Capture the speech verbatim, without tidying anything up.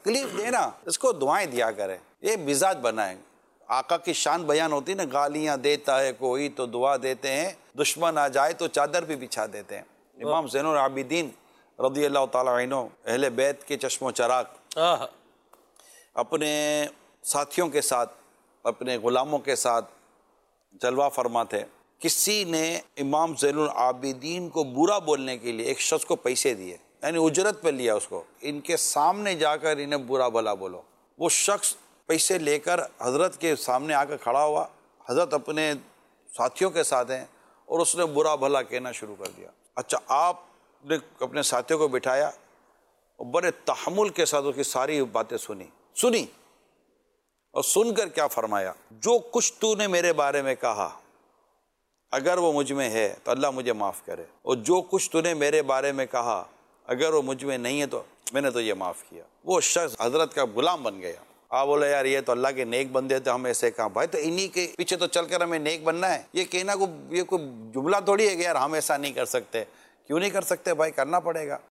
तकलीफ देना, इसको दुआएं दिया करें, ये मिजाज बनाएं। आका की शान बयान होती ना, गालियां देता है कोई तो दुआ देते हैं, दुश्मन आ जाए तो चादर भी बिछा देते हैं। इमाम ज़ैनुल आबिदीन रज़ी अल्लाह ताला अन्हु, अहले बैत के चश्मो चराग, अपने साथियों के साथ, अपने गुलामों के साथ जलवा फरमाते। किसी ने इमाम ज़ैनुल आबिदीन को बुरा बोलने के लिए एक शख्स को पैसे दिए, यानी उजरत पे लिया उसको, इनके सामने जाकर इन्हें बुरा भला बोलो। वो शख्स पैसे लेकर हजरत के सामने आकर खड़ा हुआ, हजरत अपने साथियों के साथ हैं और उसने बुरा भला कहना शुरू कर दिया। अच्छा, आपने अपने साथियों को बिठाया और बड़े तहम्मुल के साथ उसकी सारी बातें सुनी सुनी और सुनकर क्या फरमाया, जो कुछ तूने मेरे बारे में कहा अगर वो मुझ में है तो अल्लाह मुझे माफ़ करे, और जो कुछ तूने मेरे बारे में कहा अगर वो मुझ में नहीं है तो मैंने तो ये माफ़ किया। वो शख्स हजरत का गुलाम बन गया। आप बोले यार ये तो अल्लाह के नेक बंदे थे, हम ऐसे कहाँ, भाई तो इन्हीं के पीछे तो चलकर हमें नेक बनना है। ये कहना को ये कोई जुमला थोड़ी है कि यार हम ऐसा नहीं कर सकते। क्यों नहीं कर सकते भाई, करना पड़ेगा।